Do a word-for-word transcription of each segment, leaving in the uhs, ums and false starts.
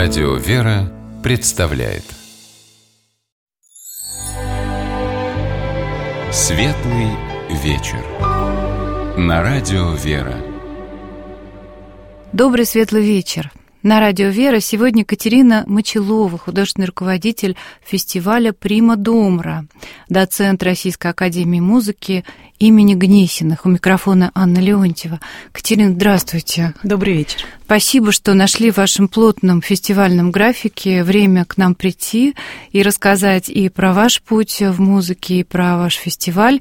Радио «Вера» представляет Светлый вечер на Радио «Вера». Добрый светлый вечер. На Радио «Вера» сегодня Катерина Мочилова, художественный руководитель фестиваля «Прима Домра», доцент Российской академии музыки имени Гнесиных. У микрофона Анна Леонтьева. Катерина, здравствуйте. Добрый вечер. Спасибо, что нашли в вашем плотном фестивальном графике время к нам прийти и рассказать и про ваш путь в музыке, и про ваш фестиваль.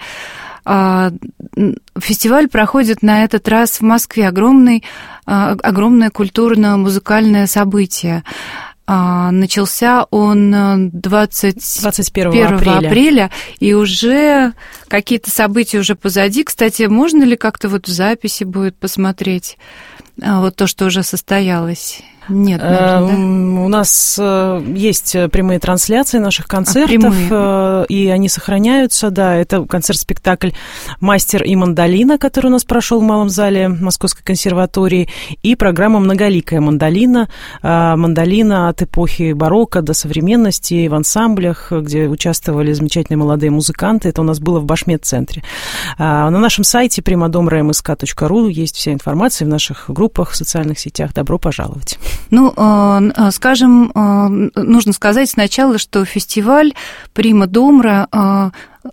Фестиваль проходит на этот раз в Москве. Огромный, огромное культурно-музыкальное событие. Начался он двадцать первого апреля. апреля, и уже какие-то события уже позади. Кстати, можно ли как-то вот в записи будет посмотреть вот то, что уже состоялось? Нет, наверное, да? У нас есть прямые трансляции наших концертов, а, и они сохраняются, да, это концерт-спектакль «Мастер и мандолина», который у нас прошел в Малом зале Московской консерватории, и программа «Многоликая мандолина», мандолина от эпохи барокко до современности в ансамблях, где участвовали замечательные молодые музыканты, это у нас было в Башмет-центре. На нашем сайте прима домра эм эс ка точка ру есть вся информация в наших группах в социальных сетях, добро пожаловать. Ну, скажем, нужно сказать сначала, что фестиваль «Прима Домра»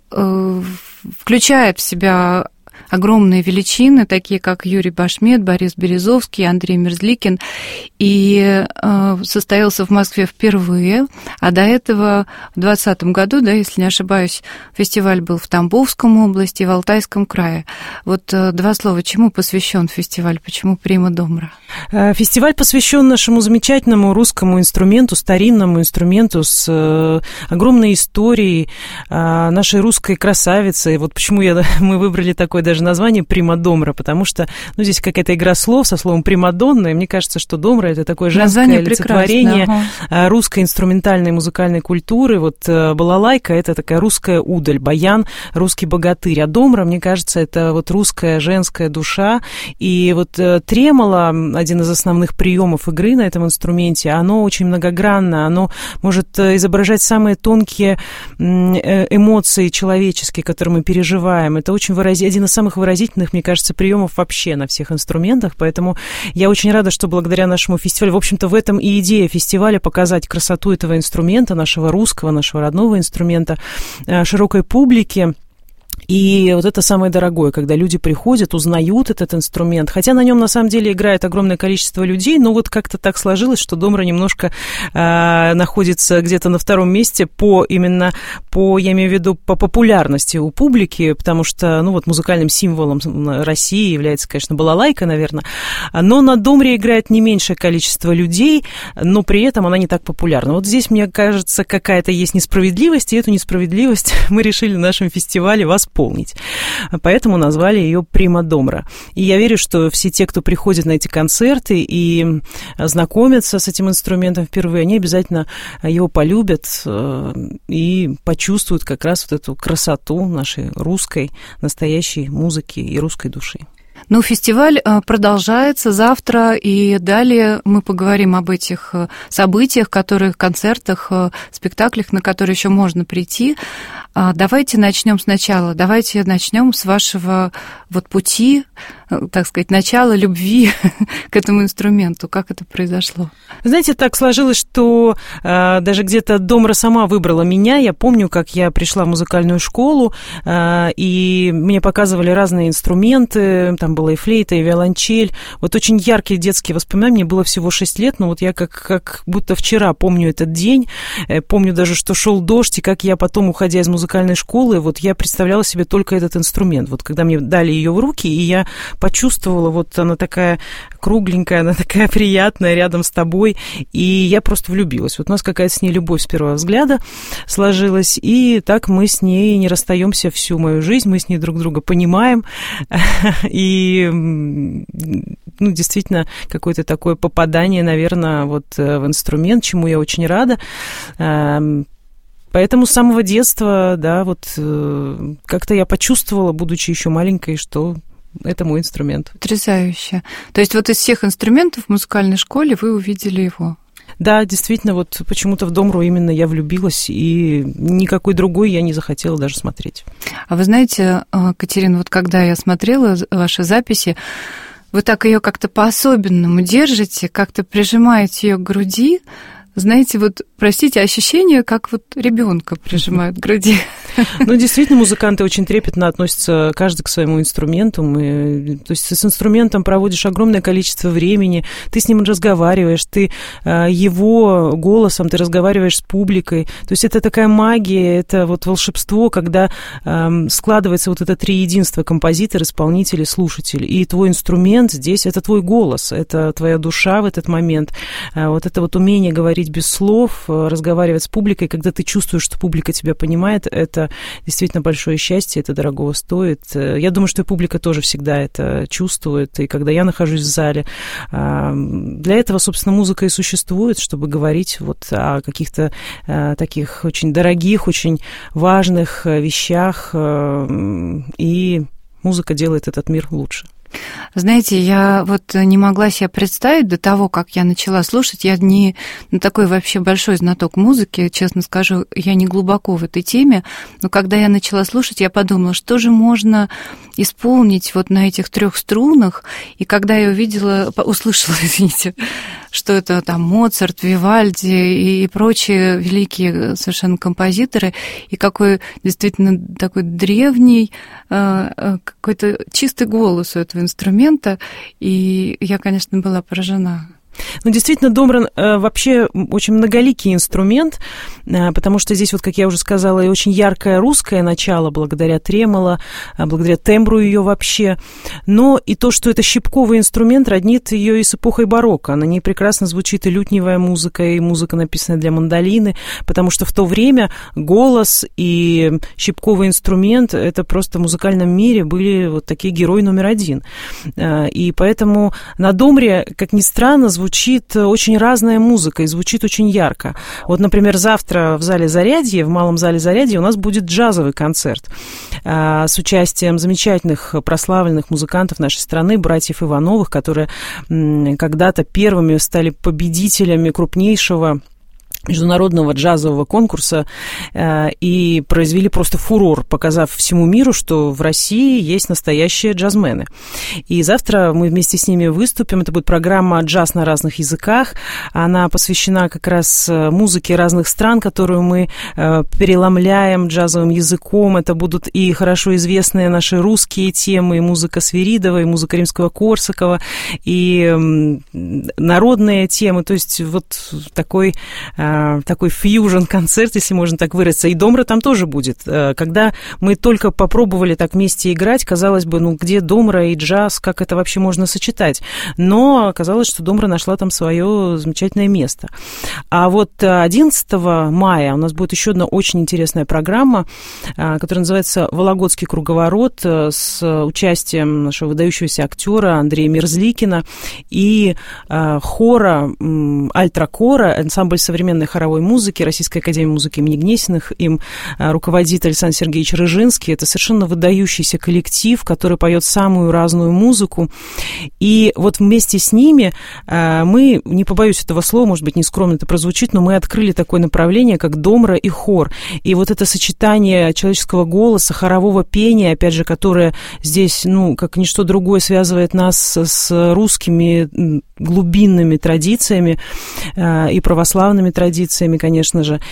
включает в себя огромные величины, такие как Юрий Башмет, Борис Березовский, Андрей Мерзликин, и э, состоялся в Москве впервые, а до этого в двадцатом году, да, если не ошибаюсь, фестиваль был в Тамбовском области и в Алтайском крае. Вот э, два слова, чему посвящен фестиваль, почему «Прима Домра»? Фестиваль посвящен нашему замечательному русскому инструменту, старинному инструменту с э, огромной историей, э, нашей русской красавицы. Вот почему я, мы выбрали такой даже название «Прима Домра», потому что, ну, здесь какая-то игра слов со словом «примадонна», и мне кажется, что домра — это такое женское олицетворение ага. русской инструментальной музыкальной культуры. Вот балалайка — это такая русская удаль, баян — русский богатырь, а домра, мне кажется, это вот русская женская душа. И вот тремоло, один из основных приемов игры на этом инструменте, оно очень многогранно, оно может изображать самые тонкие эмоции человеческие, которые мы переживаем. Это очень выразительно, один из самых выразительных, мне кажется, приемов вообще на всех инструментах, поэтому я очень рада, что благодаря нашему фестивалю, в общем-то, в этом и идея фестиваля показать красоту этого инструмента, нашего русского, нашего родного инструмента широкой публике. И вот это самое дорогое, когда люди приходят, узнают этот инструмент, хотя на нем на самом деле играет огромное количество людей, но вот как-то так сложилось, что домра немножко э, находится где-то на втором месте по именно по, я имею в виду, по популярности у публики, потому что, ну вот, музыкальным символом России является, конечно, балалайка, наверное, но на домре играет не меньшее количество людей, но при этом она не так популярна. Вот здесь, мне кажется, какая-то есть несправедливость, и эту несправедливость мы решили на нашем фестивале восполнить. Поэтому назвали ее «Прима Домра». И я верю, что все те, кто приходит на эти концерты и знакомятся с этим инструментом впервые, они обязательно его полюбят и почувствуют как раз вот эту красоту нашей русской настоящей музыки и русской души. Ну, фестиваль продолжается завтра, и далее мы поговорим об этих событиях, которых, концертах, спектаклях, на которые еще можно прийти. Давайте начнем сначала. Давайте начнем с вашего вот пути, так сказать, начала любви к этому инструменту. Как это произошло? Знаете, так сложилось, что э, даже где-то домра сама выбрала меня. Я помню, как я пришла в музыкальную школу, э, и мне показывали разные инструменты. Там была и флейта, и виолончель. Вот очень яркие детские воспоминания. Мне было всего шесть лет, но вот я как, как будто вчера помню этот день. Э, помню даже, что шел дождь, и как я потом, уходя из музыкальной школы, вот я представляла себе только этот инструмент. Вот когда мне дали ее в руки, и я почувствовала, вот она такая кругленькая, она такая приятная рядом с тобой, и я просто влюбилась. Вот у нас какая-то с ней любовь с первого взгляда сложилась, и так мы с ней не расстаемся всю мою жизнь, мы с ней друг друга понимаем, и, ну, действительно, какое-то такое попадание, наверное, вот в инструмент, чему я очень рада. Поэтому с самого детства, да, вот как-то я почувствовала, будучи еще маленькой, что это мой инструмент. Потрясающе. То есть вот из всех инструментов в музыкальной школе вы увидели его? Да, действительно, вот почему-то в Домру именно я влюбилась, и никакой другой я не захотела даже смотреть. А вы знаете, Катерина, вот когда я смотрела ваши записи, вы так ее как-то по-особенному держите, как-то прижимаете ее к груди. Знаете, вот, простите, ощущение, как вот ребенка прижимают к груди. Ну, действительно, музыканты очень трепетно относятся каждый к своему инструменту. Мы, то есть с инструментом проводишь огромное количество времени, ты с ним разговариваешь, ты его голосом, ты разговариваешь с публикой. То есть это такая магия, это вот волшебство, когда эм, складывается вот это триединство: композитор, исполнитель и слушатель. И твой инструмент здесь — это твой голос, это твоя душа в этот момент. Вот это вот умение говорить без слов, разговаривать с публикой, когда ты чувствуешь, что публика тебя понимает, это действительно большое счастье, это дорого стоит. Я думаю, что и публика тоже всегда это чувствует, и когда я нахожусь в зале, для этого, собственно, музыка и существует, чтобы говорить вот о каких-то таких очень дорогих, очень важных вещах, и музыка делает этот мир лучше. Знаете, я вот не могла себе представить до того, как я начала слушать. Я не ну, такой вообще большой знаток музыки, честно скажу, я не глубоко в этой теме. Но когда я начала слушать, я подумала, что же можно исполнить вот на этих трех струнах. И когда я увидела, услышала, извините, что это там Моцарт, Вивальди и прочие великие совершенно композиторы, и какой действительно такой древний, какой-то чистый голос у этого инструмента, и я, конечно, была поражена. Ну, действительно, домра э, вообще очень многоликий инструмент, э, потому что здесь, вот, как я уже сказала, и очень яркое русское начало, благодаря тремоло, э, благодаря тембру ее вообще, но и то, что это щипковый инструмент, роднит ее и с эпохой барокко. На ней прекрасно звучит и лютневая музыка, и музыка, написанная для мандолины, потому что в то время голос и щипковый инструмент — это просто в музыкальном мире были вот такие герои номер один. Э, и поэтому на домре, как ни странно, звучит звучит очень разная музыка и звучит очень ярко. Вот, например, завтра в зале Зарядье, в Малом зале Зарядье у нас будет джазовый концерт а, с участием замечательных прославленных музыкантов нашей страны, братьев Ивановых, которые м, когда-то первыми стали победителями крупнейшего международного джазового конкурса э, и произвели просто фурор, показав всему миру, что в России есть настоящие джазмены. И завтра мы вместе с ними выступим. Это будет программа «Джаз на разных языках». Она посвящена как раз музыке разных стран, которую мы э, переломляем джазовым языком. Это будут и хорошо известные наши русские темы, и музыка Свиридова, и музыка Римского-Корсакова, и э, народные темы. То есть вот такой такой фьюжн-концерт, если можно так выразиться. И домра там тоже будет. Когда мы только попробовали так вместе играть, казалось бы, ну где домра и джаз, как это вообще можно сочетать? Но оказалось, что домра нашла там свое замечательное место. А вот одиннадцатого мая у нас будет еще одна очень интересная программа, которая называется «Вологодский круговорот», с участием нашего выдающегося актера Андрея Мерзликина и хора, альтракора, ансамбль современной хоровой музыки Российской академии музыки имени Гнесиных. Им руководит Александр Сергеевич Рыжинский. Это совершенно выдающийся коллектив, который поет самую разную музыку. И вот вместе с ними мы, не побоюсь этого слова, может быть, нескромно это прозвучит, но мы открыли такое направление, как домра и хор. И вот это сочетание человеческого голоса, хорового пения, опять же, которое здесь, ну, как ничто другое, связывает нас с русскими глубинными традициями и православными традициями, конечно же,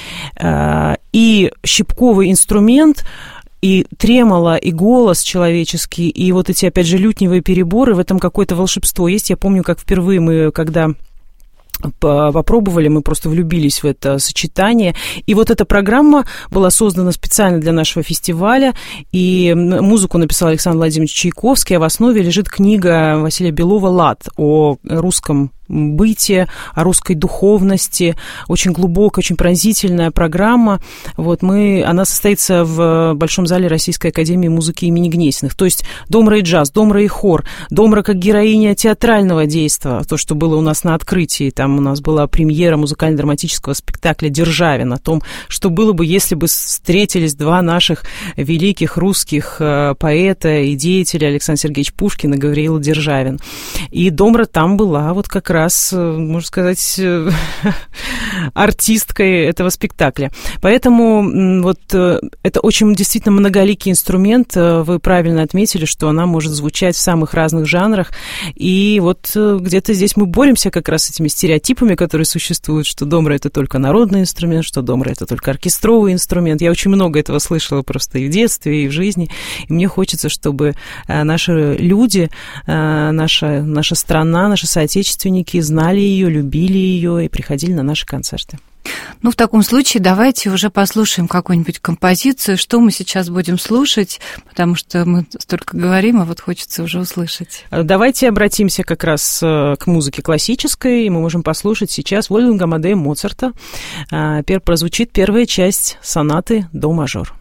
и щипковый инструмент, и тремоло, и голос человеческий, и вот эти, опять же, лютневые переборы, в этом какое-то волшебство есть. Я помню, как впервые мы, когда попробовали, мы просто влюбились в это сочетание. И вот эта программа была создана специально для нашего фестиваля, и музыку написал Александр Владимирович Чайковский, а в основе лежит книга Василия Белова «Лад» о русском бытие, о русской духовности, очень глубокая, очень пронзительная программа. Вот мы, она состоится в Большом зале Российской академии музыки имени Гнесиных. То есть домра и джаз, домра и хор, домра как героиня театрального действа, то, что было у нас на открытии. Там у нас была премьера музыкально-драматического спектакля «Державин», о том, что было бы, если бы встретились два наших великих русских поэта и деятеля, Александр Сергеевич Пушкин и Гавриил Державин. И домра там была вот как раз раз, можно сказать, артисткой этого спектакля. Поэтому вот это очень действительно многоликий инструмент. Вы правильно отметили, что она может звучать в самых разных жанрах. И вот где-то здесь мы боремся как раз с этими стереотипами, которые существуют, что домра — это только народный инструмент, что домра — это только оркестровый инструмент. Я очень много этого слышала просто и в детстве, и в жизни. И мне хочется, чтобы наши люди, наша, наша страна, наши соотечественники знали ее, любили ее и приходили на наши концерты. Ну, в таком случае давайте уже послушаем какую-нибудь композицию. Что мы сейчас будем слушать, потому что мы столько говорим, а вот хочется уже услышать. Давайте обратимся как раз к музыке классической, и мы можем послушать сейчас Вольфганга Амадея Моцарта. Прозвучит первая часть сонаты до мажор.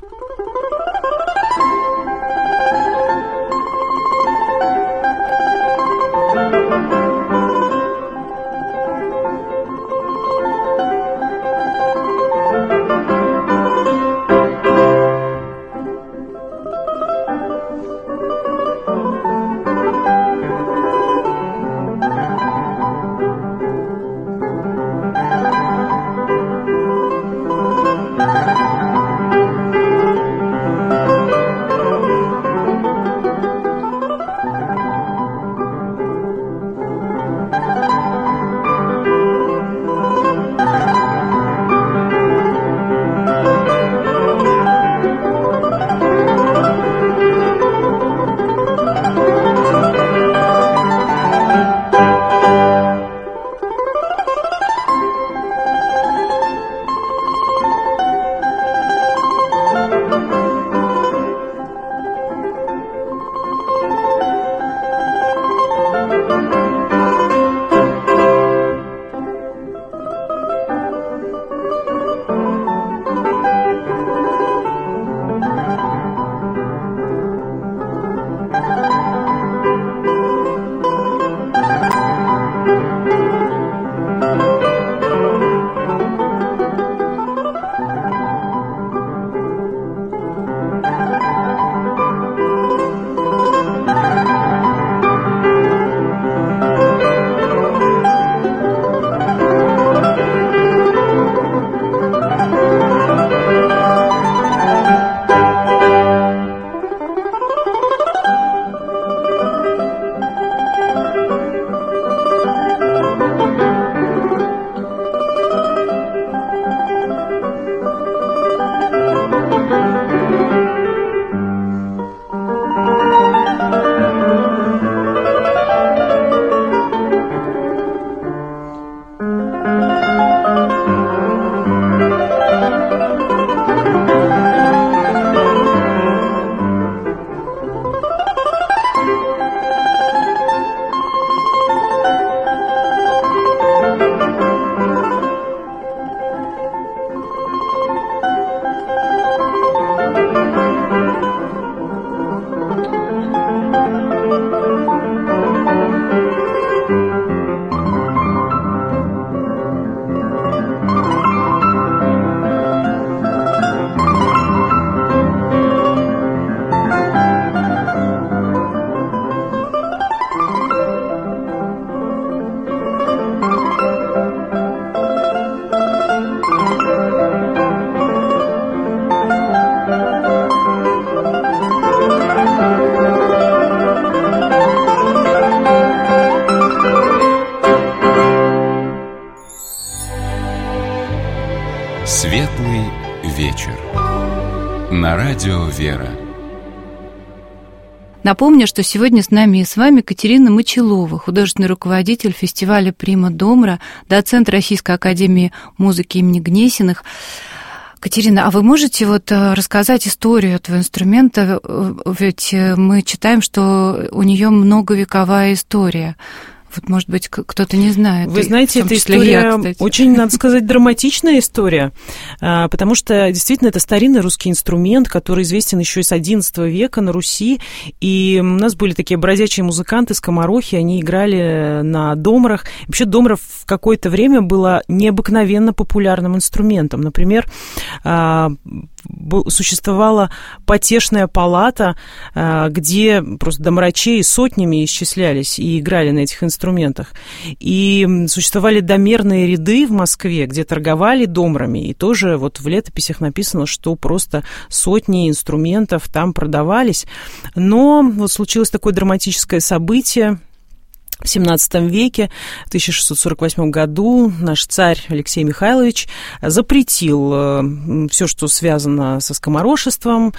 Светлый вечер. На радио «Вера». Напомню, что сегодня с нами и с вами Катерина Мочилова, художественный руководитель фестиваля «Прима Домра», доцент Российской академии музыки имени Гнесиных. Катерина, а вы можете вот рассказать историю этого инструмента? Ведь мы читаем, что у нее многовековая история. Вот, может быть, кто-то не знает. Вы знаете, эта история я, очень, надо сказать, драматичная история, потому что действительно это старинный русский инструмент, который известен еще и с одиннадцатого века на Руси. И у нас были такие бродячие музыканты, скоморохи, они играли на домрах. Вообще домра в какое-то время была необыкновенно популярным инструментом. Например, существовала потешная палата, где просто домрачей сотнями исчислялись и играли на этих инструментах. инструментах. И существовали домерные ряды в Москве, где торговали домрами, и тоже вот в летописях написано, что просто сотни инструментов там продавались. Но вот случилось такое драматическое событие. В семнадцатом веке, в тысяча шестьсот сорок восьмом году, наш царь Алексей Михайлович запретил все, что связано со скоморошеством,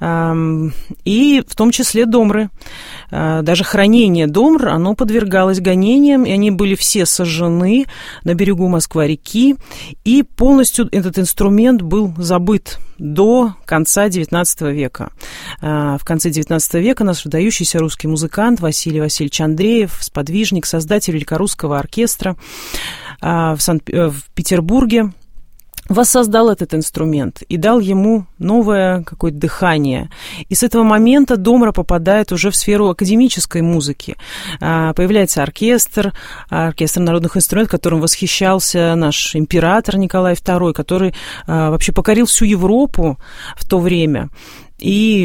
и в том числе домры. Даже хранение домр, оно подвергалось гонениям, и они были все сожжены на берегу Москва-реки, и полностью этот инструмент был забыт до конца девятнадцатого века. В конце девятнадцатого века наш выдающийся русский музыкант Василий Васильевич Андреев, сподвижник, создатель великорусского оркестра в, Санкт- в Петербурге, воссоздал этот инструмент и дал ему новое какое-то дыхание. И с этого момента домра попадает уже в сферу академической музыки. Появляется оркестр, оркестр народных инструментов, которым восхищался наш император Николай второй, который вообще покорил всю Европу в то время. И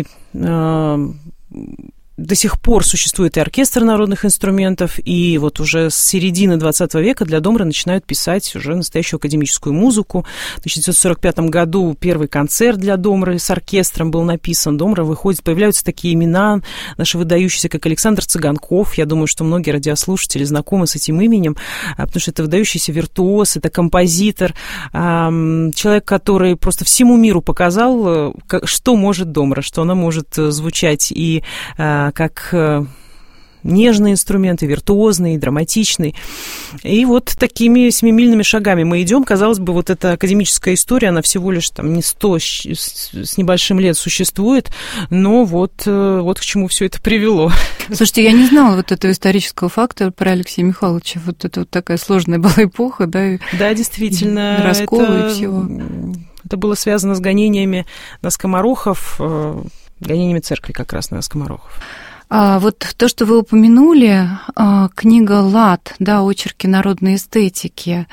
до сих пор существует и оркестр народных инструментов, и вот уже с середины двадцатого века для домры начинают писать уже настоящую академическую музыку. В тысяча девятьсот сорок пятом году первый концерт для домры с оркестром был написан. Домра выходит, появляются такие имена, наши выдающиеся, как Александр Цыганков. Я думаю, что многие радиослушатели знакомы с этим именем, потому что это выдающийся виртуоз, это композитор, человек, который просто всему миру показал, что может домра, что она может звучать и как нежный инструмент, и виртуозный, и драматичный. И вот такими семимильными шагами мы идем. Казалось бы, вот эта академическая история, она всего лишь там не сто с небольшим лет существует, но вот, вот к чему все это привело. Слушайте, я не знала вот этого исторического факта про Алексея Михайловича. Вот это вот такая сложная была эпоха, да? Да, действительно. Расколы это, и всего. Это было связано с гонениями на скоморохов, гонениями церкви как раз на скоморохов. А вот то, что вы упомянули, книга «Лад», да, очерки народной эстетики,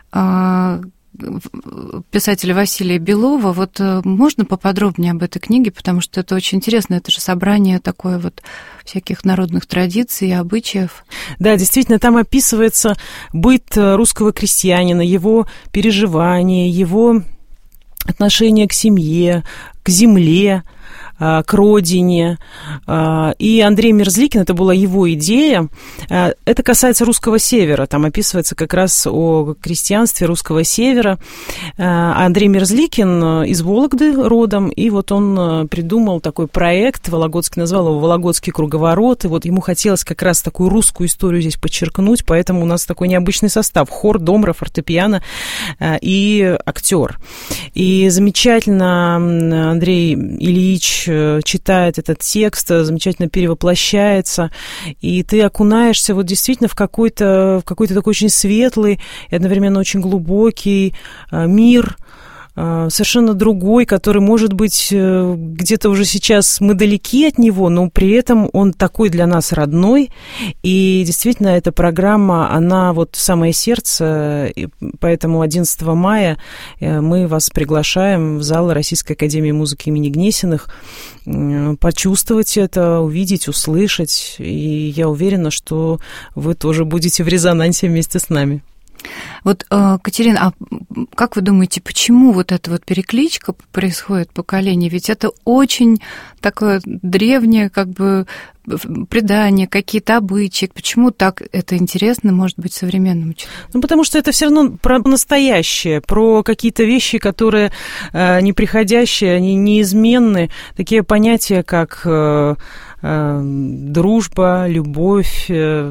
писателя Василия Белова. Вот можно поподробнее об этой книге, потому что это очень интересно. Это же собрание такое вот всяких народных традиций и обычаев. Да, действительно, там описывается быт русского крестьянина, его переживания, его отношение к семье, к земле, к родине. И Андрей Мерзликин, это была его идея. Это касается русского севера. Там описывается как раз о крестьянстве русского севера. Андрей Мерзликин из Вологды родом, и вот он придумал такой проект, Вологодский, назвал его «Вологодский круговорот», и вот ему хотелось как раз такую русскую историю здесь подчеркнуть, поэтому у нас такой необычный состав: хор, домра, фортепиано и актер. И замечательно Андрей Ильич читает этот текст, замечательно перевоплощается, и ты окунаешься вот действительно в какой-то, в какой-то такой очень светлый и одновременно очень глубокий мир, совершенно другой, который, может быть, где-то уже сейчас мы далеки от него, но при этом он такой для нас родной. И действительно, эта программа, она вот в самое сердце, и поэтому одиннадцатого мая мы вас приглашаем в зал Российской академии музыки имени Гнесиных почувствовать это, увидеть, услышать. И я уверена, что вы тоже будете в резонансе вместе с нами. Вот, Катерина, а как вы думаете, почему вот эта вот перекличка происходит поколение? Ведь это очень такое древнее, как бы, предание, какие-то обычаи. Почему так это интересно, может быть, современному человеку? Ну, потому что это все равно про настоящее, про какие-то вещи, которые э, неприходящие, они неизменны. Такие понятия, как э, э, дружба, любовь, э,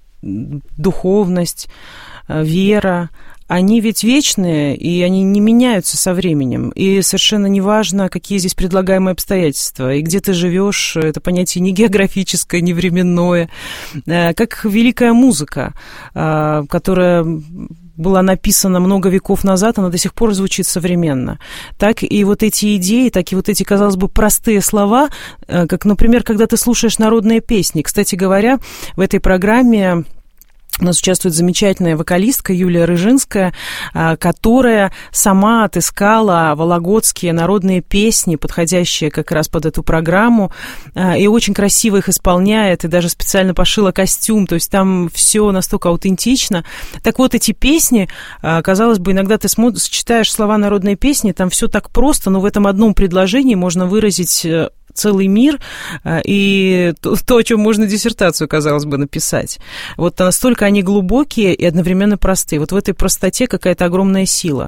духовность, вера, они ведь вечные, и они не меняются со временем. И совершенно неважно, какие здесь предлагаемые обстоятельства. И где ты живешь, это понятие не географическое, не временное. Как великая музыка, которая была написана много веков назад, она до сих пор звучит современно. Так и вот эти идеи, так и вот эти, казалось бы, простые слова, как, например, когда ты слушаешь народные песни. Кстати говоря, в этой программе У нас участвует замечательная вокалистка Юлия Рыжинская, которая сама отыскала вологодские народные песни, подходящие как раз под эту программу, и очень красиво их исполняет, и даже специально пошила костюм, то есть там все настолько аутентично. Так вот, эти песни, казалось бы, иногда ты смотришь, читаешь слова народной песни, там все так просто, но в этом одном предложении можно выразить целый мир и то, то, о чем можно диссертацию, казалось бы, написать. Вот настолько они глубокие и одновременно простые. Вот в этой простоте какая-то огромная сила,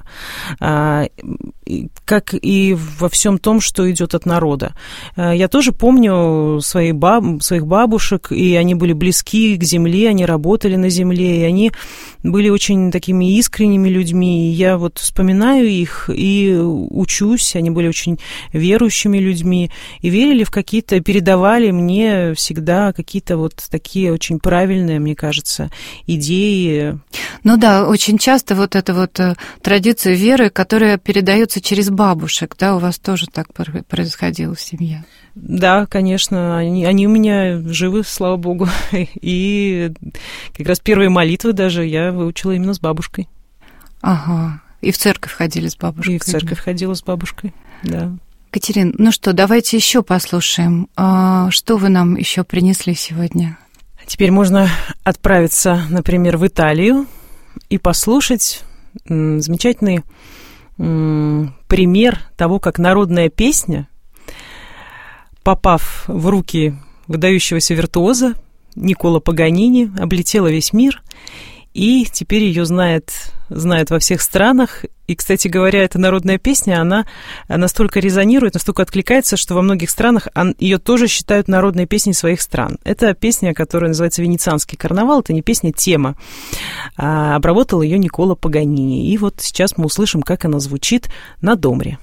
как и во всем том, что идет от народа. Я тоже помню своих, баб, своих бабушек, и они были близки к земле, они работали на земле, и они были очень такими искренними людьми. И я вот вспоминаю их и учусь, они были очень верующими людьми, и верили в какие-то, передавали мне всегда какие-то вот такие очень правильные, мне кажется, идеи. Ну да, очень часто вот эта вот традиция веры, которая передается через бабушек, да, у вас тоже так происходило в семье? Да, конечно, они, они у меня живы, слава богу, и как раз первые молитвы даже я выучила именно с бабушкой. Ага, и в церковь ходили с бабушкой? И в церковь ходила с бабушкой, да. Катерин, ну что, давайте еще послушаем. Что вы нам еще принесли сегодня? Теперь можно отправиться, например, в Италию и послушать замечательный пример того, как народная песня, попав в руки выдающегося виртуоза Никколо Паганини, облетела весь мир, и теперь ее знает, знают во всех странах. И, кстати говоря, эта народная песня, она настолько резонирует, настолько откликается, что во многих странах ее тоже считают народной песней своих стран. Это песня, которая называется «Венецианский карнавал». Это не песня, тема. А обработал ее Никколо Паганини. И вот сейчас мы услышим, как она звучит на домре.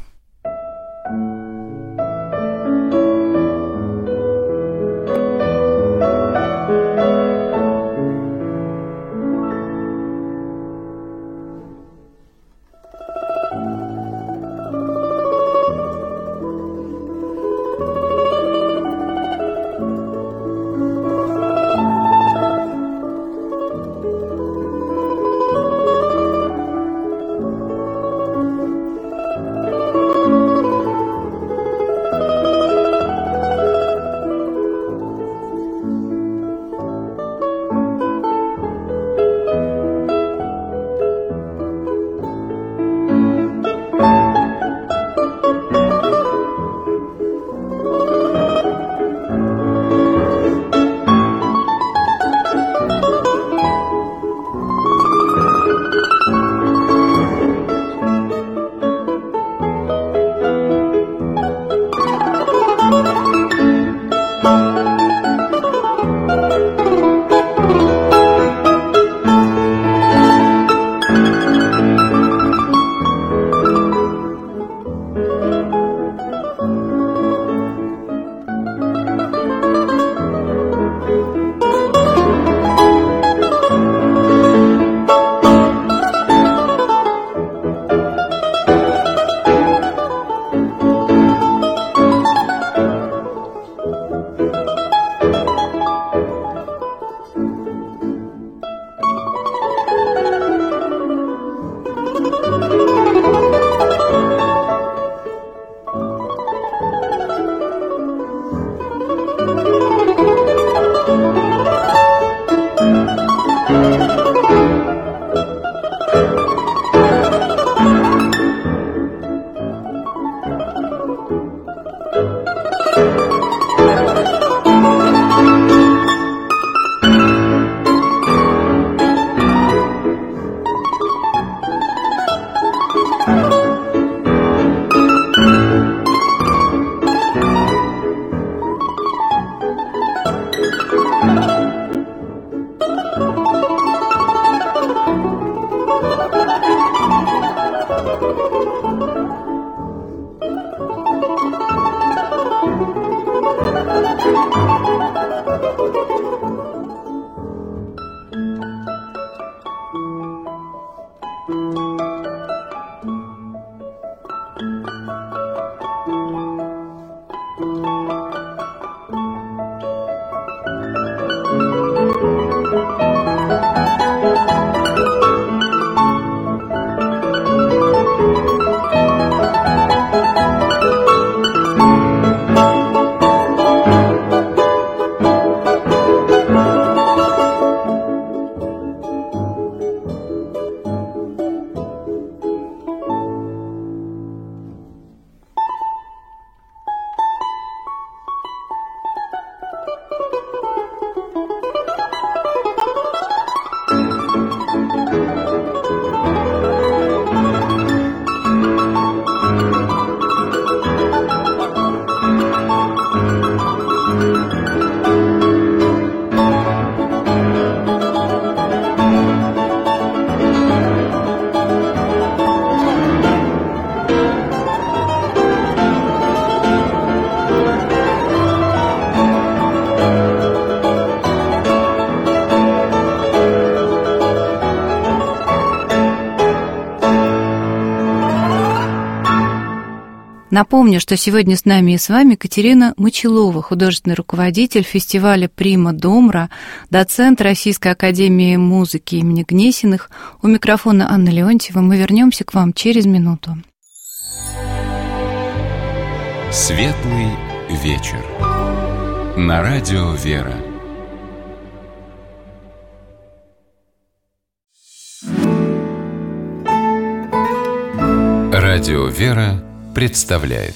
Напомню, что сегодня с нами и с вами Катерина Мочилова, художественный руководитель фестиваля «Прима Домра», доцент Российской академии музыки имени Гнесиных. У микрофона Анна Леонтьева. Мы вернемся к вам через минуту. Светлый вечер. На радио «Вера». Радио «Вера» представляет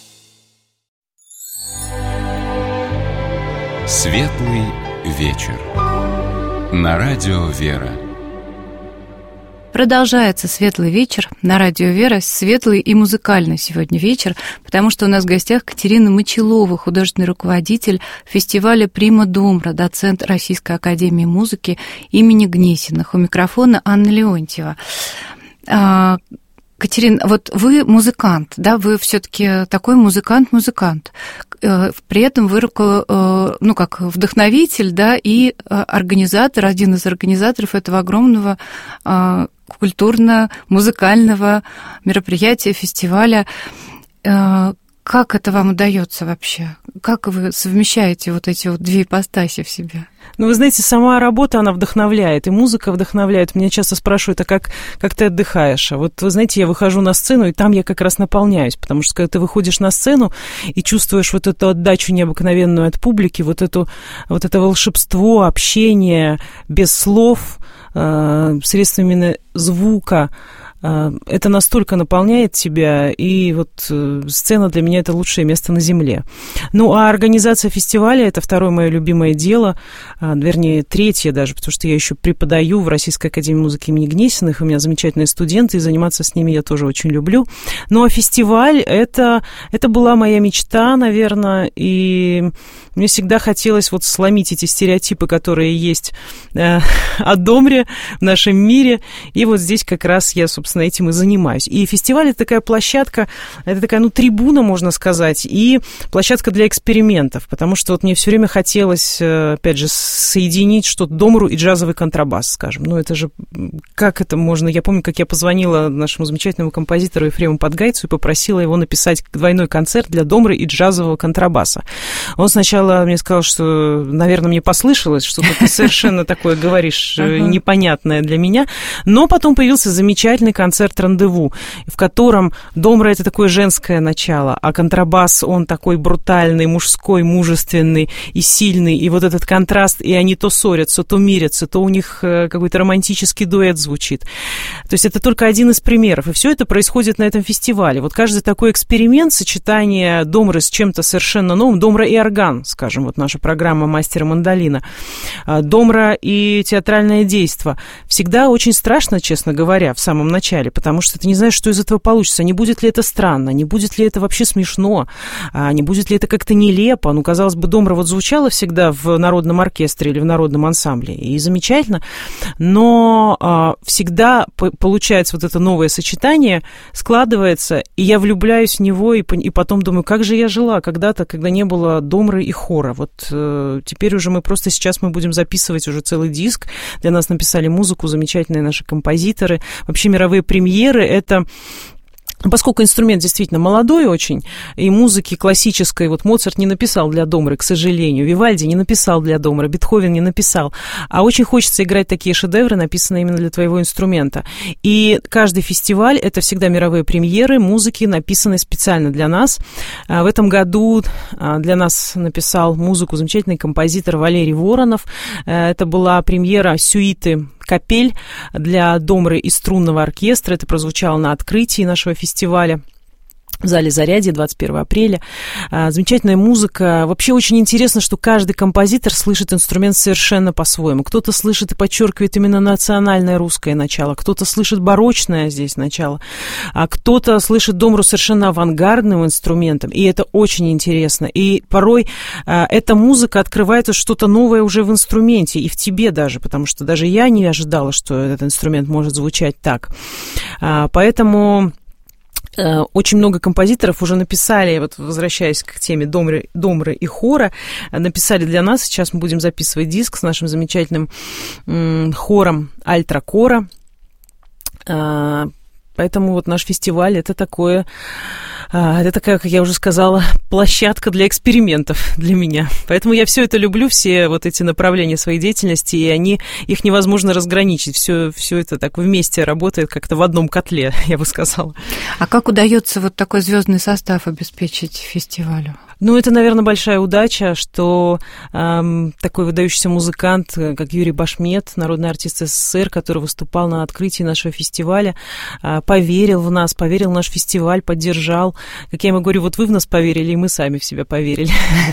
Светлый вечер. На радио «Вера». Продолжается «Светлый вечер» на радио «Вера». Светлый и музыкальный сегодня вечер, потому что у нас в гостях Катерина Мочилова, художественный руководитель фестиваля «Прима Домра», доцент Российской академии музыки имени Гнесиных. У микрофона Анна Леонтьева. Катерина, вот вы музыкант, да, вы все-таки такой музыкант-музыкант. При этом вы, ну, как вдохновитель, да, и организатор, один из организаторов этого огромного культурно-музыкального мероприятия, фестиваля. Как это вам удается вообще? Как вы совмещаете вот эти вот две ипостаси в себе? Ну, вы знаете, сама работа, она вдохновляет, и музыка вдохновляет. Меня часто спрашивают, а как, как ты отдыхаешь? А вот, вы знаете, я выхожу на сцену, и там я как раз наполняюсь, потому что когда ты выходишь на сцену и чувствуешь вот эту отдачу необыкновенную от публики, вот, эту, вот это волшебство, общение без слов, э, средствами звука, это настолько наполняет тебя, и вот сцена для меня – это лучшее место на земле. Ну, а организация фестиваля – это второе мое любимое дело, вернее, третье даже, потому что я еще преподаю в Российской академии музыки имени Гнесиных, у меня замечательные студенты, и заниматься с ними я тоже очень люблю. Ну, а фестиваль – это, это была моя мечта, наверное, и мне всегда хотелось вот сломить эти стереотипы, которые есть э, о Домре в нашем мире, и вот здесь как раз я, собственно, этим и занимаюсь. И фестиваль – это такая площадка, это такая, ну, трибуна, можно сказать, и площадка для экспериментов, потому что вот мне все время хотелось, опять же, соединить что-то Домру и джазовый контрабас, скажем. Ну, это же, как это можно? Я помню, как я позвонила нашему замечательному композитору Ефрему Подгайцу и попросила его написать двойной концерт для Домры и джазового контрабаса. Он сначала мне сказал, что, наверное, мне послышалось, что ты совершенно такое говоришь непонятное для меня, но потом появился замечательный концерт «Рандеву», в котором Домра – это такое женское начало, а контрабас, он такой брутальный, мужской, мужественный и сильный, и вот этот контраст, и они то ссорятся, то мирятся, то у них какой-то романтический дуэт звучит. То есть это только один из примеров, и все это происходит на этом фестивале. Вот каждый такой эксперимент, сочетание Домры с чем-то совершенно новым, Домра и орган, скажем, вот наша программа «Мастера мандолина», Домра и театральное действо. Всегда очень страшно, честно говоря, в самом начале, потому что ты не знаешь, что из этого получится. Не будет ли это странно, не будет ли это вообще смешно, не будет ли это как-то нелепо. Ну, казалось бы, Домра вот звучала всегда в народном оркестре или в народном ансамбле, и замечательно, но а, всегда получается вот это новое сочетание, складывается, и я влюбляюсь в него, и, и потом думаю, как же я жила когда-то, когда не было Домры и хора. Вот э, теперь уже мы просто сейчас мы будем записывать уже целый диск. Для нас написали музыку замечательные наши композиторы. Вообще мировые премьеры – это Поскольку инструмент действительно молодой очень, и музыки классической, вот Моцарт не написал для домры, к сожалению, Вивальди не написал для домры, Бетховен не написал, а очень хочется играть такие шедевры, написанные именно для твоего инструмента. И каждый фестиваль – это всегда мировые премьеры музыки, написанные специально для нас. В этом году для нас написал музыку замечательный композитор Валерий Воронов. Это была премьера сюиты «Капель» для домры и струнного оркестра. Это прозвучало на открытии нашего фестиваля в зале «Зарядье» двадцать первого апреля. Замечательная музыка. Вообще очень интересно, что каждый композитор слышит инструмент совершенно по-своему. Кто-то слышит и подчеркивает именно национальное русское начало, кто-то слышит барочное здесь начало, а кто-то слышит домру совершенно авангардным инструментом. И это очень интересно. И порой эта музыка открывает что-то новое уже в инструменте, и в тебе даже, потому что даже я не ожидала, что этот инструмент может звучать так. Поэтому очень много композиторов уже написали, вот возвращаясь к теме домры, домры и хора, написали для нас. Сейчас мы будем записывать диск с нашим замечательным м, хором Альтра Кора. Поэтому вот наш фестиваль – это такое, это такая, как я уже сказала, площадка для экспериментов для меня. Поэтому я все это люблю, все вот эти направления своей деятельности, и они, их невозможно разграничить. Все, все это так вместе работает как-то в одном котле, я бы сказала. А как удается вот такой звездный состав обеспечить фестивалю? Ну, это, наверное, большая удача, что эм, такой выдающийся музыкант, как Юрий Башмет, народный артист СССР, который выступал на открытии нашего фестиваля, э, поверил в нас, поверил в наш фестиваль, поддержал. Как я ему говорю, вот вы в нас поверили, и мы сами в себя поверили.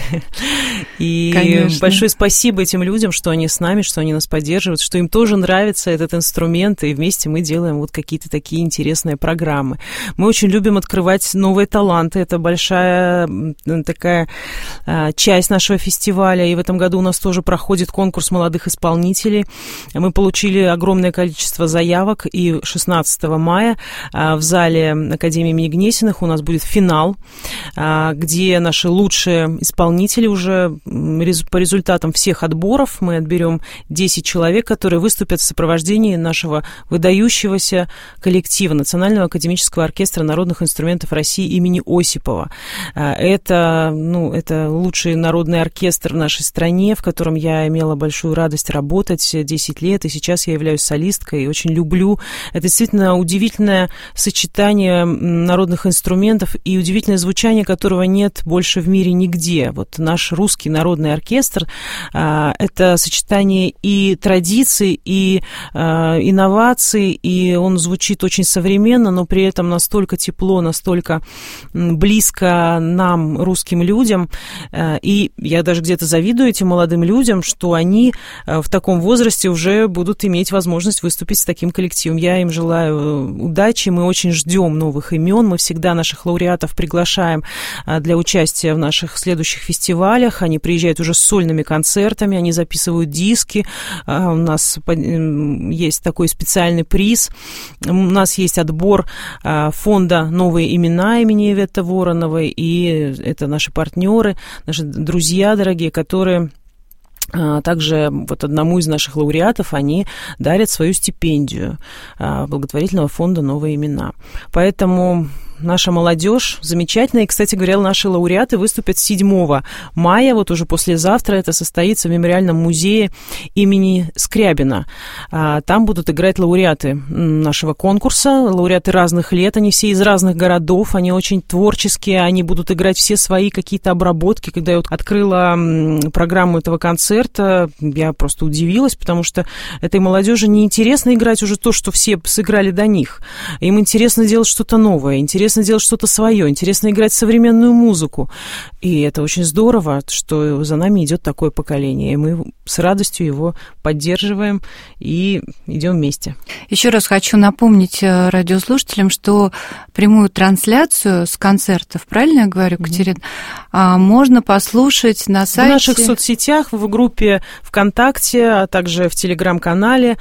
И большое спасибо этим людям, что они с нами, что они нас поддерживают, что им тоже нравится этот инструмент, и вместе мы делаем вот какие-то такие интересные программы. Мы очень любим открывать новые таланты, это большая такая а, часть нашего фестиваля, и в этом году у нас тоже проходит конкурс молодых исполнителей. Мы получили огромное количество заявок, и шестнадцатого мая а, в зале Академии имени Гнесиных у нас будет финал, а, где наши лучшие исполнители уже по результатам всех отборов мы отберем десять человек, которые выступят в сопровождении нашего выдающегося коллектива Национального академического оркестра народных инструментов России имени Осипова. А, это Ну, это лучший народный оркестр в нашей стране, в котором я имела большую радость работать десять лет, и сейчас я являюсь солисткой и очень люблю. Это действительно удивительное сочетание народных инструментов и удивительное звучание, которого нет больше в мире нигде. Вот наш русский народный оркестр – это сочетание и традиций, и инноваций, и он звучит очень современно, но при этом настолько тепло, настолько близко нам, русским людям, и я даже где-то завидую этим молодым людям, что они в таком возрасте уже будут иметь возможность выступить с таким коллективом. Я им желаю удачи, мы очень ждем новых имен, мы всегда наших лауреатов приглашаем для участия в наших следующих фестивалях, они приезжают уже с сольными концертами, они записывают диски, у нас есть такой специальный приз, у нас есть отбор фонда «Новые имена» имени Иветты Вороновой, и это наши партнеры, наши друзья дорогие, которые также вот одному из наших лауреатов они дарят свою стипендию благотворительного фонда «Новые имена». Поэтому наша молодежь замечательная. И, кстати говоря, наши лауреаты выступят седьмого мая, вот уже послезавтра это состоится в мемориальном музее имени Скрябина. Там будут играть лауреаты нашего конкурса, лауреаты разных лет, они все из разных городов, они очень творческие, они будут играть все свои какие-то обработки. Когда я вот открыла программу этого концерта, я просто удивилась, потому что этой молодежи неинтересно играть уже то, что все сыграли до них. Им интересно делать что-то новое, интересно делать что-то свое, интересно играть современную музыку. И это очень здорово, что за нами идет такое поколение. И мы с радостью его поддерживаем и идем вместе. Еще раз хочу напомнить радиослушателям, что прямую трансляцию с концертов, правильно я говорю, Катерина, mm-hmm. можно послушать на сайте. В наших соцсетях, в группе ВКонтакте, а также в Телеграм-канале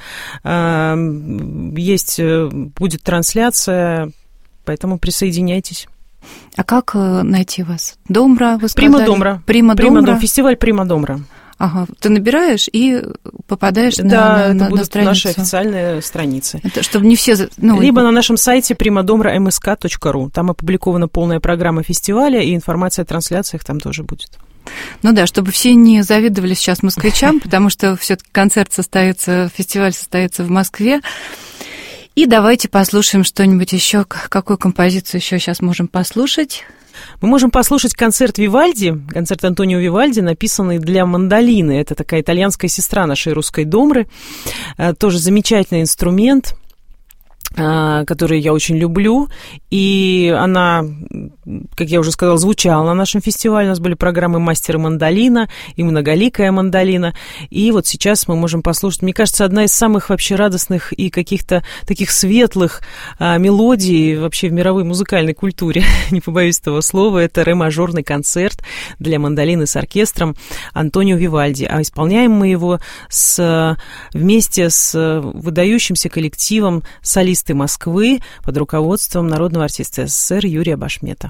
есть, будет трансляция. Поэтому присоединяйтесь. А как найти вас? Домра, вы сказали? Прима Домра. Прима Домра. Фестиваль Прима Домра. Ага, ты набираешь и попадаешь да, на, на, это на, будут на страницу. Наши официальные страницы. Это чтобы не все... Ну, либо на нашем сайте прима домра эм эс ка точка ру. Там опубликована полная программа фестиваля, и информация о трансляциях там тоже будет. Ну да, чтобы все не завидовали сейчас москвичам, потому что все-таки концерт состоится, фестиваль состоится в Москве. И давайте послушаем что-нибудь еще. Какую композицию еще сейчас можем послушать? Мы можем послушать концерт Вивальди, концерт Антонио Вивальди, написанный для мандолины. Это такая итальянская сестра нашей русской домры. Тоже замечательный инструмент, которую я очень люблю, и она, как я уже сказала, звучала на нашем фестивале. У нас были программы «Мастер мандолина» и «Многоликая мандолина», и вот сейчас мы можем послушать, мне кажется, одна из самых вообще радостных и каких-то таких светлых а, мелодий вообще в мировой музыкальной культуре, не побоюсь этого слова, это ре-мажорный концерт для мандолины с оркестром Антонио Вивальди, а исполняем мы его с, вместе с выдающимся коллективом солистов Москвы под руководством народного артиста СССР Юрия Башмета.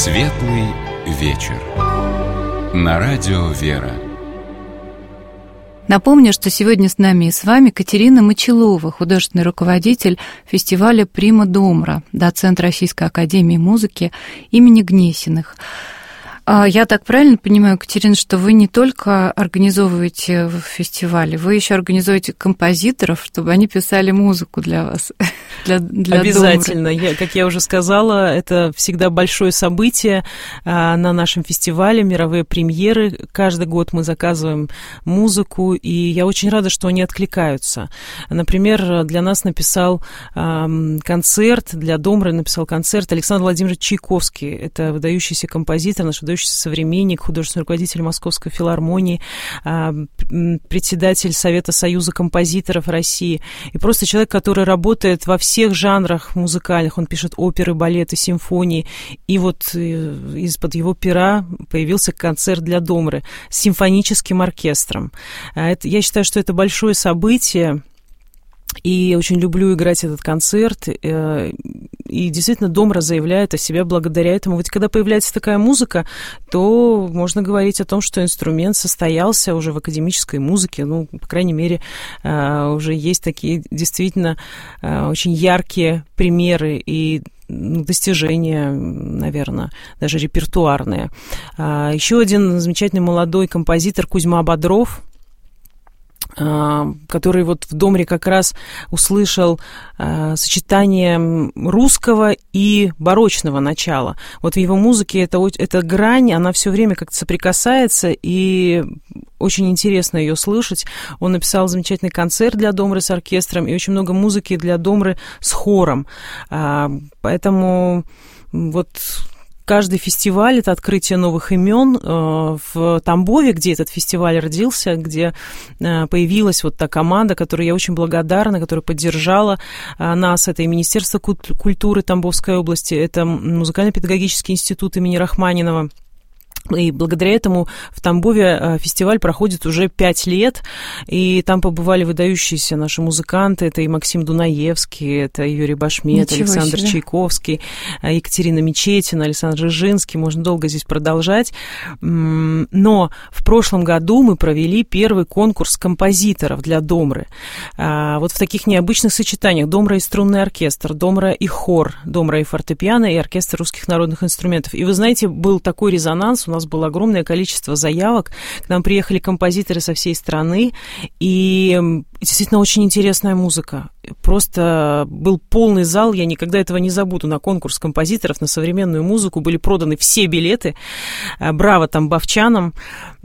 Светлый вечер. На радио «Вера». Напомню, что сегодня с нами и с вами Катерина Мочилова, художественный руководитель фестиваля «Прима Домра», доцент Российской академии музыки имени Гнесиных. Я так правильно понимаю, Катерина, что вы не только организовываете фестивали, вы еще организуете композиторов, чтобы они писали музыку для вас, для, для Обязательно. Я, как я уже сказала, это всегда большое событие а, на нашем фестивале, мировые премьеры. Каждый год мы заказываем музыку, и я очень рада, что они откликаются. Например, для нас написал а, концерт, для Домры написал концерт Александр Владимирович Чайковский. Это выдающийся композитор, наш выдающийся современник, художественный руководитель Московской филармонии, председатель Совета Союза композиторов России. И просто человек, который работает во всех жанрах музыкальных. Он пишет оперы, балеты, симфонии. И вот из-под его пера появился концерт для Домры с симфоническим оркестром. Это, я считаю, что это большое событие. И очень люблю играть этот концерт. И действительно, Домра заявляет о себе благодаря этому. Ведь когда появляется такая музыка, то можно говорить о том, что инструмент состоялся уже в академической музыке. Ну, по крайней мере, уже есть такие действительно очень яркие примеры и достижения, наверное, даже репертуарные. Еще один замечательный молодой композитор Кузьма Бодров, который вот в Домре как раз услышал э, сочетание русского и барочного начала. Вот в его музыке эта, эта грань, она все время как-то соприкасается, и очень интересно ее слышать. Он написал замечательный концерт для Домры с оркестром и очень много музыки для Домры с хором. Э, поэтому вот... Каждый фестиваль — это открытие новых имен. В Тамбове, где этот фестиваль родился, где появилась вот та команда, которой я очень благодарна, которая поддержала нас, это и Министерство культуры Тамбовской области, это Музыкально-педагогический институт имени Рахманинова. И благодаря этому в Тамбове фестиваль проходит уже пять лет, и там побывали выдающиеся наши музыканты. Это и Максим Дунаевский, это Юрий Башмет, Ничего Александр себе. Чайковский, Екатерина Мечетина, Александр Жижинский. Можно долго здесь продолжать. Но в прошлом году мы провели первый конкурс композиторов для Домры. Вот в таких необычных сочетаниях: Домра и струнный оркестр, Домра и хор, Домра и фортепиано, и оркестр русских народных инструментов. И вы знаете, был такой резонанс, у нас было огромное количество заявок, к нам приехали композиторы со всей страны, и действительно очень интересная музыка. Просто был полный зал, я никогда этого не забуду. На конкурс композиторов на современную музыку были проданы все билеты. Браво тамбовчанам.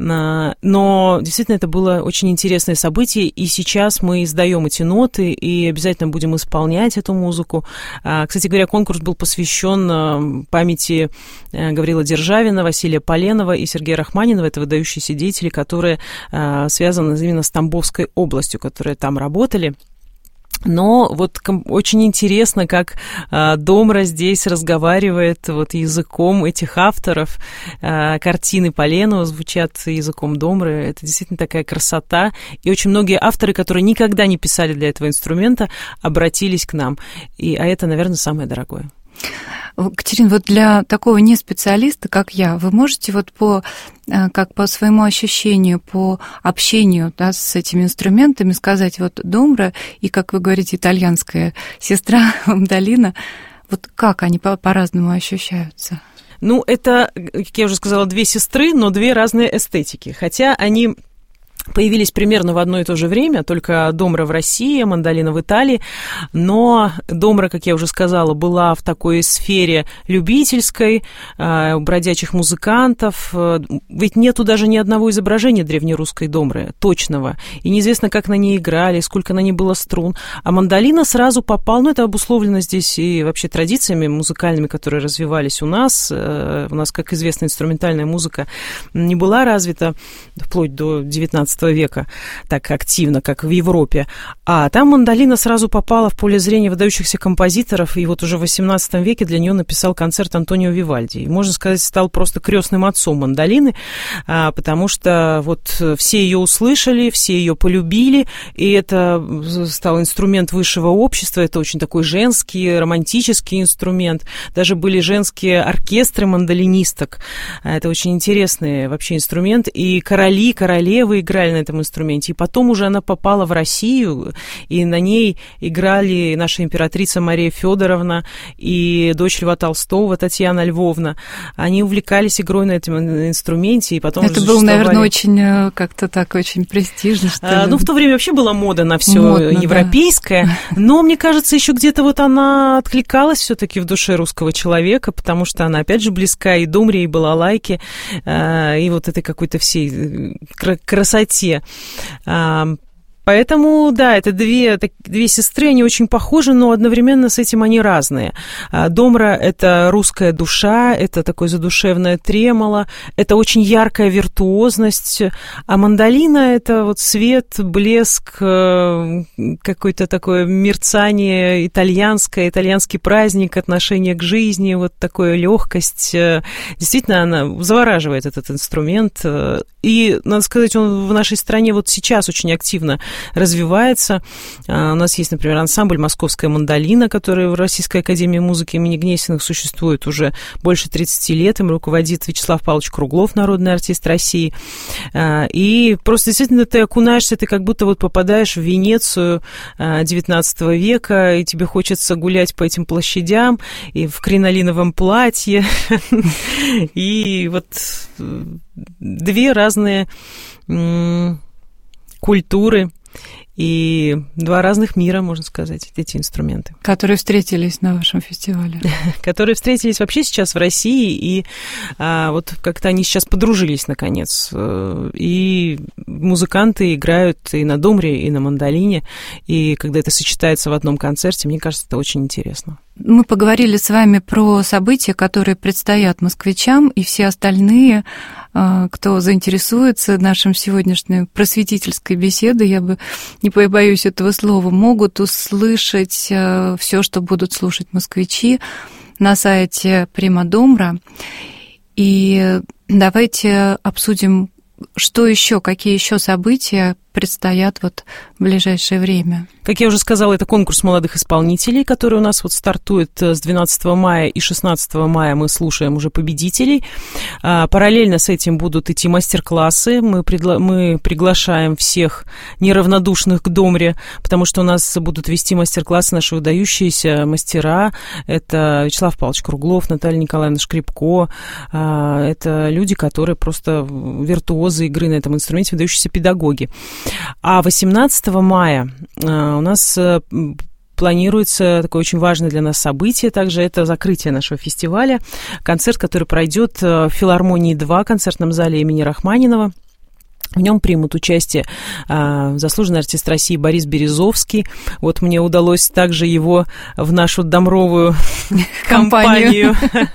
Но действительно это было очень интересное событие, и сейчас мы издаем эти ноты и обязательно будем исполнять эту музыку. Кстати говоря, конкурс был посвящен памяти Гаврила Державина, Василия Поленова и Сергея Рахманинова. Это выдающиеся деятели, которые связаны именно с Тамбовской областью, которые там работали. Но вот очень интересно, как э, Домра здесь разговаривает вот языком этих авторов. Э, картины Поленова звучат языком Домры. Это действительно такая красота. И очень многие авторы, которые никогда не писали для этого инструмента, обратились к нам. И, а это, наверное, самое дорогое. Катерина, вот для такого неспециалиста, как я, вы можете вот по, как по своему ощущению, по общению, да, с этими инструментами сказать, вот Домра и, как вы говорите, итальянская сестра Мандолина, вот как они по- по-разному ощущаются? Ну, это, как я уже сказала, две сестры, но две разные эстетики, хотя они появились примерно в одно и то же время, только Домра в России, Мандолина в Италии, но Домра, как я уже сказала, была в такой сфере любительской, бродячих музыкантов, ведь нету даже ни одного изображения древнерусской Домры, точного, и неизвестно, как на ней играли, сколько на ней было струн, а Мандолина сразу попала, ну, это обусловлено здесь и вообще традициями музыкальными, которые развивались у нас, у нас, как известно, инструментальная музыка не была развита вплоть до девятнадцатого девятнадцатого века так активно, как в Европе. А там мандолина сразу попала в поле зрения выдающихся композиторов, и вот уже в восемнадцатом веке для нее написал концерт Антонио Вивальди. И, можно сказать, стал просто крестным отцом мандолины, потому что вот все ее услышали, все ее полюбили, и это стал инструмент высшего общества, это очень такой женский, романтический инструмент. Даже были женские оркестры мандолинисток. Это очень интересный вообще инструмент, и короли, королевы играли на этом инструменте. И потом уже она попала в Россию, и на ней играли наша императрица Мария Федоровна и дочь Льва Толстого Татьяна Львовна. Они увлекались игрой на этом инструменте, и потом это было, наверное, очень как-то так, очень престижно, что ли. А, ну, в то время вообще была мода на все европейское, да. Но, мне кажется, еще где-то вот она откликалась все-таки в душе русского человека, потому что она, опять же, близка и домре, и балалайке, и вот этой какой-то всей красоте. Поэтому, да, это две, две сестры, они очень похожи, но одновременно с этим они разные. Домра – это русская душа, это такое задушевное тремоло, это очень яркая виртуозность, а мандолина – это вот свет, блеск, какое-то такое мерцание итальянское, итальянский праздник, отношение к жизни, вот такая легкость. Действительно, она завораживает, этот инструмент. И, надо сказать, он в нашей стране вот сейчас очень активно развивается. У нас есть, например, ансамбль «Московская мандолина», который в Российской академии музыки имени Гнесиных существует уже больше тридцати лет. Им руководит Вячеслав Павлович Круглов, народный артист России. И просто действительно ты окунаешься, ты как будто вот попадаешь в Венецию девятнадцатого века, и тебе хочется гулять по этим площадям и в кринолиновом платье. И вот две разные культуры и два разных мира, можно сказать, эти инструменты. Которые встретились на вашем фестивале. Которые встретились вообще сейчас в России, и а, вот как-то они сейчас подружились, наконец. И музыканты играют и на домре, и на мандолине, и когда это сочетается в одном концерте, мне кажется, это очень интересно. Мы поговорили с вами про события, которые предстоят москвичам, и все остальные, кто заинтересуется нашим сегодняшней просветительской беседой, я бы не побоюсь этого слова, могут услышать все, что будут слушать москвичи на сайте Прима Домра. И давайте обсудим, что еще, какие еще события предстоят вот в ближайшее время. Как я уже сказала, это конкурс молодых исполнителей, который у нас вот стартует с двенадцатого мая, и шестнадцатого мая мы слушаем уже победителей. Параллельно с этим будут идти мастер-классы. Мы, предла- мы приглашаем всех неравнодушных к домре, потому что у нас будут вести мастер-классы наши выдающиеся мастера. Это Вячеслав Павлович Круглов, Наталья Николаевна Шкрипко. Это люди, которые просто виртуозы игры на этом инструменте, выдающиеся педагоги. А восемнадцатого мая у нас планируется такое очень важное для нас событие, также это закрытие нашего фестиваля, концерт, который пройдет в Филармонии два, концертном зале имени Рахманинова. В нем примут участие а, заслуженный артист России Борис Березовский. Вот мне удалось также его в нашу домровую компанию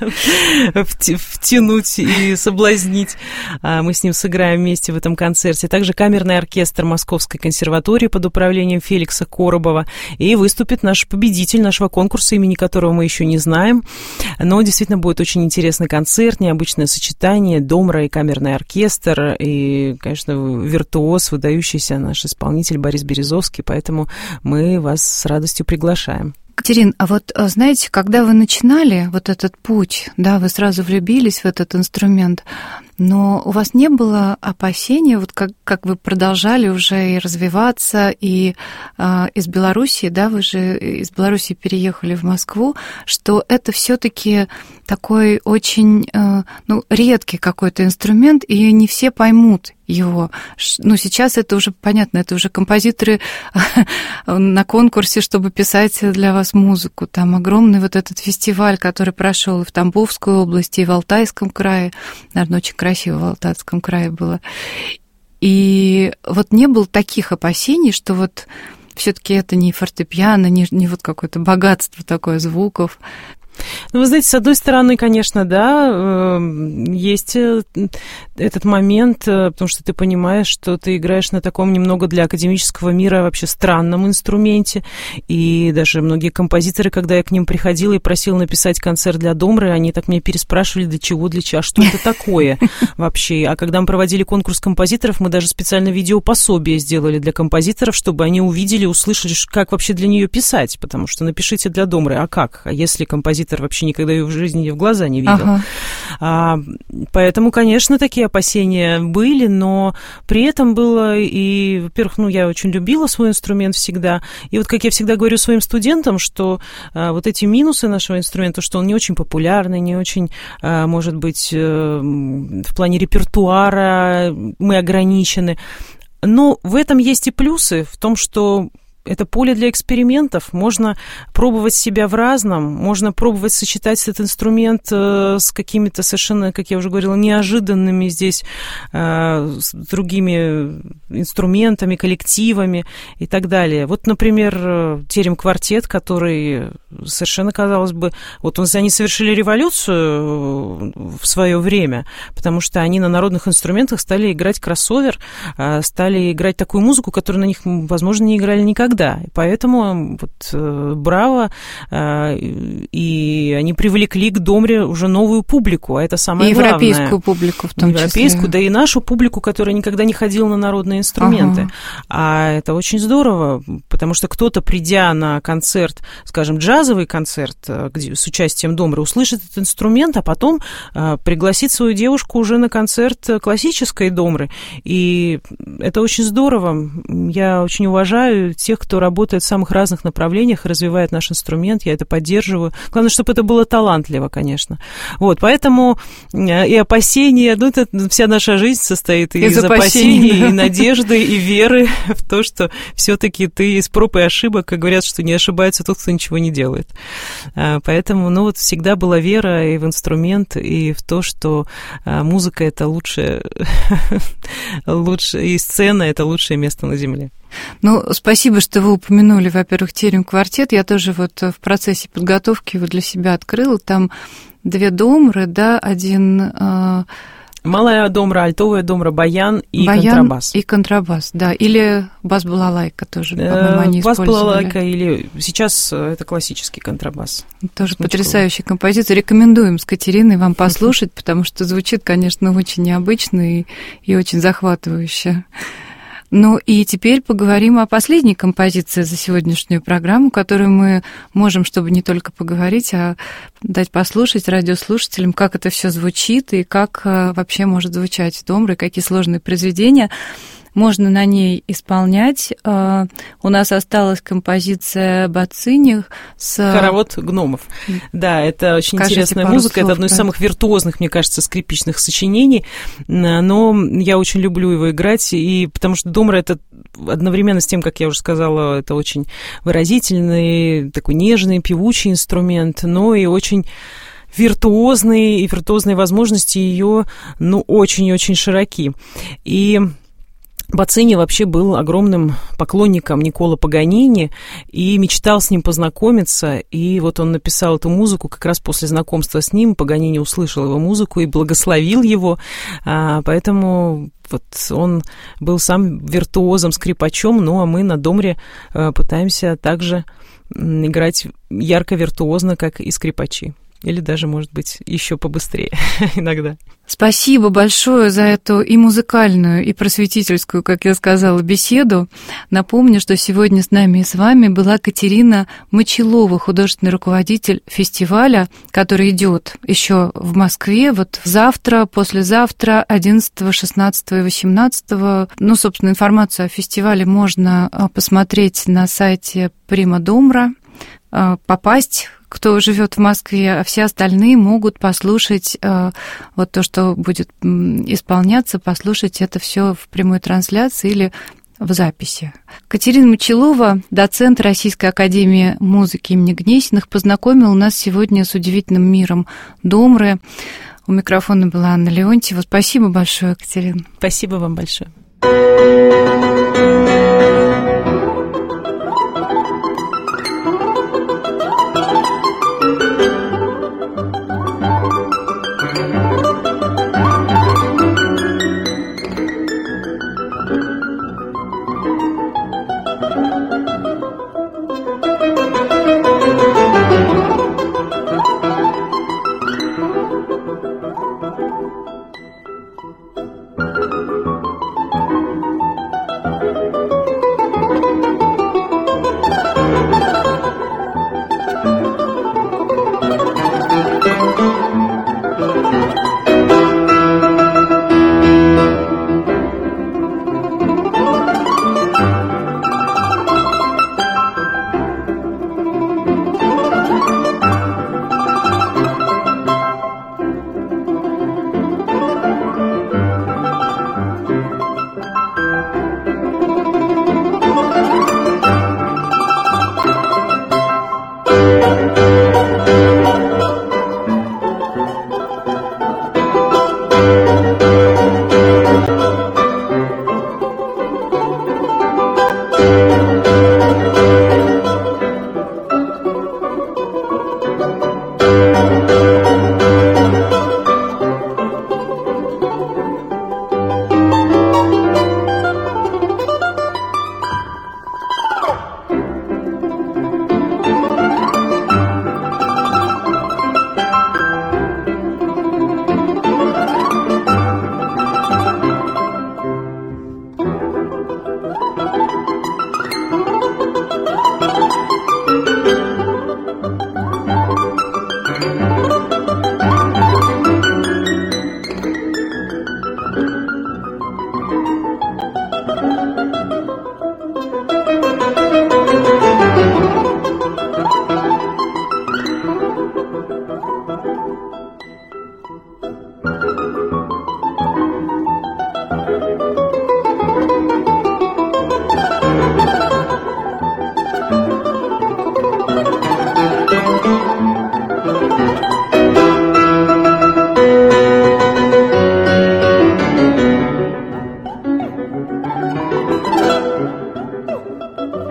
втянуть и соблазнить. Мы с ним сыграем вместе в этом концерте. Также камерный оркестр Московской консерватории под управлением Феликса Коробова. И выступит наш победитель нашего конкурса, имени которого мы еще не знаем. Но действительно будет очень интересный концерт, необычное сочетание, домра и камерный оркестр. И, конечно, виртуоз, выдающийся наш исполнитель Борис Березовский, поэтому мы вас с радостью приглашаем. Катерин, а вот знаете, когда вы начинали вот этот путь, да, вы сразу влюбились в этот инструмент, но у вас не было опасения, вот как, как вы продолжали уже и развиваться, и э, из Белоруссии, да, вы же из Белоруссии переехали в Москву, что это все-таки такой очень, э, ну, редкий какой-то инструмент, и не все поймут его. Ну, сейчас это уже понятно, это уже композиторы на конкурсе, чтобы писать для вас музыку. Там огромный вот этот фестиваль, который прошел и в Тамбовской области, и в Алтайском крае. Наверное, очень красиво в Алтайском крае было. И вот не было таких опасений, что вот все-таки это не фортепиано, не, не вот какое-то богатство такое звуков. Ну, вы знаете, с одной стороны, конечно, да, есть этот момент, потому что ты понимаешь, что ты играешь на таком немного для академического мира вообще странном инструменте, и даже многие композиторы, когда я к ним приходила и просила написать концерт для домры, они так меня переспрашивали, для чего, для чего, а что это такое вообще. А когда мы проводили конкурс композиторов, мы даже специально видеопособие сделали для композиторов, чтобы они увидели, услышали, как вообще для нее писать, потому что напишите для домры, а как? А если композитор вообще никогда ее в жизни в глаза не видел? Ага. А, поэтому, конечно, такие опасения были, но при этом было и, во-первых, ну, я очень любила свой инструмент всегда, и вот, как я всегда говорю своим студентам, что а, вот эти минусы нашего инструмента, что он не очень популярный, не очень, а, может быть, а, в плане репертуара мы ограничены, но в этом есть и плюсы, в том, что это поле для экспериментов, можно пробовать себя в разном, можно пробовать сочетать этот инструмент с какими-то совершенно, как я уже говорила, неожиданными здесь с другими инструментами, коллективами и так далее. Вот, например, терем-квартет, который совершенно, казалось бы, вот они совершили революцию в свое время, потому что они на народных инструментах стали играть кроссовер, стали играть такую музыку, которую на них, возможно, не играли никогда. Да, и поэтому вот, э, браво, э, и они привлекли к домре уже новую публику, а это самое и главное. Европейскую публику в том европейскую, числе. Европейскую, да и нашу публику, которая никогда не ходила на народные инструменты. Ага. А это очень здорово, потому что кто-то, придя на концерт, скажем, джазовый концерт где, с участием домры, услышит этот инструмент, а потом э, пригласит свою девушку уже на концерт классической домры. И это очень здорово. Я очень уважаю тех, кто работает в самых разных направлениях, развивает наш инструмент, я это поддерживаю. Главное, чтобы это было талантливо, конечно. Вот, поэтому и опасения, ну, это вся наша жизнь состоит из, из опасений, опасений, да. И надежды, и веры в то, что все-таки ты из проб и ошибок, как говорят, что не ошибается тот, кто ничего не делает. Поэтому, ну, вот всегда была вера и в инструмент, и в то, что музыка — это лучшее, лучше, и сцена — это лучшее место на земле. Ну, спасибо, что вы упомянули, во-первых, терем-квартет. Я тоже вот в процессе подготовки его для себя открыла. Там две домры, да, один... Э... Малая домра, альтовая домра, баян и баян контрабас. и контрабас, да. Или бас-балалайка тоже, по-моему, они использовали. Бас-балалайка или... Сейчас это классический контрабас. Тоже потрясающий композитор. Рекомендуем с Катериной вам послушать, потому что звучит, конечно, очень необычно и, и очень захватывающе. Ну и теперь поговорим о последней композиции за сегодняшнюю программу, которую мы можем, чтобы не только поговорить, а дать послушать радиослушателям, как это все звучит и как вообще может звучать домра, и какие сложные произведения можно на ней исполнять. У нас осталась композиция Бацини с... «Хоровод гномов». Да, это очень Скажите интересная музыка. Слов, это одно из да. самых виртуозных, мне кажется, скрипичных сочинений. Но я очень люблю его играть, и потому что домра — это одновременно с тем, как я уже сказала, это очень выразительный, такой нежный, певучий инструмент, но и очень... виртуозные, и виртуозные возможности ее, ну, очень-очень широки. И Бацини вообще был огромным поклонником Никколо Паганини и мечтал с ним познакомиться, и вот он написал эту музыку как раз после знакомства с ним. Паганини услышал его музыку и благословил его, поэтому вот он был сам виртуозом, скрипачом, ну а мы на домре пытаемся также играть ярко-виртуозно, как и скрипачи. Или даже, может быть, еще побыстрее иногда. Спасибо большое за эту и музыкальную, и просветительскую, как я сказала, беседу. Напомню, что сегодня с нами и с вами была Катерина Мочилова, художественный руководитель фестиваля, который идет еще в Москве. Вот завтра, послезавтра, одиннадцатого, шестнадцатого и восемнадцатого. Ну, собственно, информацию о фестивале можно посмотреть на сайте Прима Домра, попасть, кто живет в Москве, а все остальные могут послушать э, вот то, что будет исполняться, послушать это все в прямой трансляции или в записи. Катерина Мочилова, доцент Российской академии музыки имени Гнесиных, познакомила нас сегодня с удивительным миром домры. У микрофона была Анна Леонтьева. Спасибо большое, Катерина. Спасибо вам большое.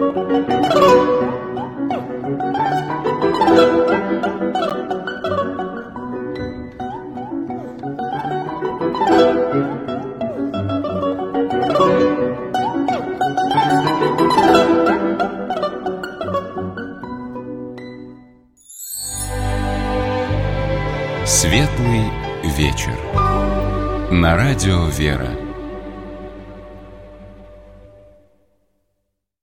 Светлый вечер. На радио «Вера».